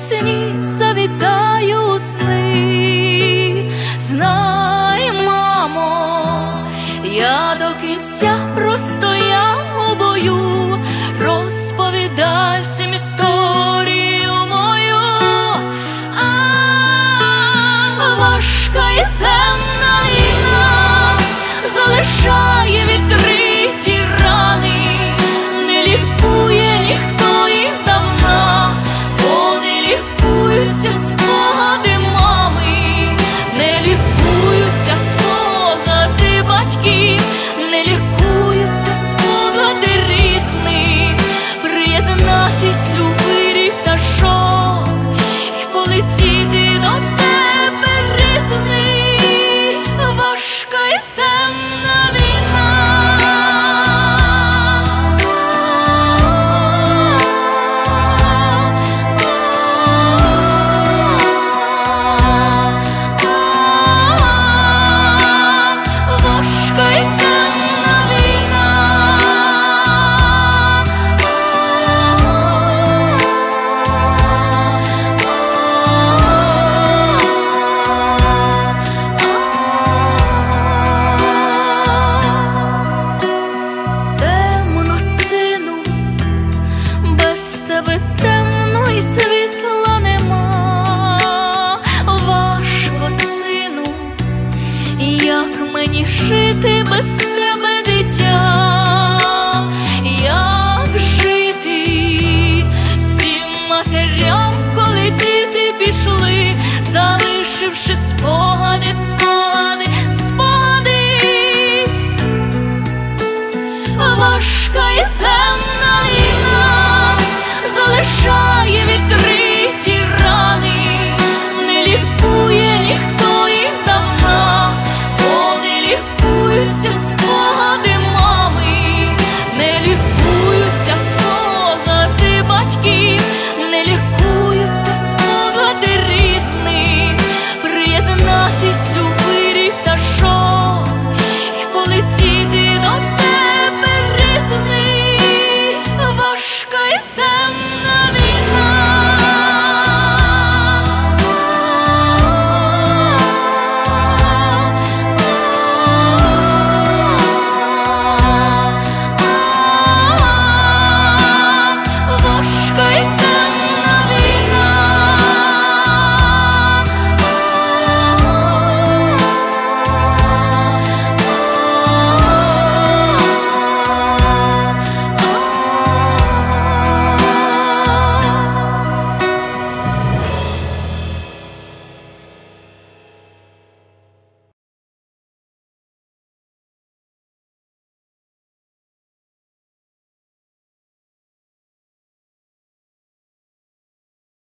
пісні завітаю у сни. Знай, мамо, я до кінця простояв у бою, розповідай всім історію мою. Важка і темна війна залишає відкриті рани, не лікує ніхто їх здавна, бо не лікуються спогади мами, не лікуються спогади батьків, не лікуються спогади рідних. Приєднатись у вирій пташок і полетіти до тебе, рідний. Важка і темна війна. Важка і темна війна. Темно, сину, без тебе темно і світла нема. Важко, сину, як мені жити без тебе, дитя? Як жити всім матерям, коли діти пішли, залишивши спокій?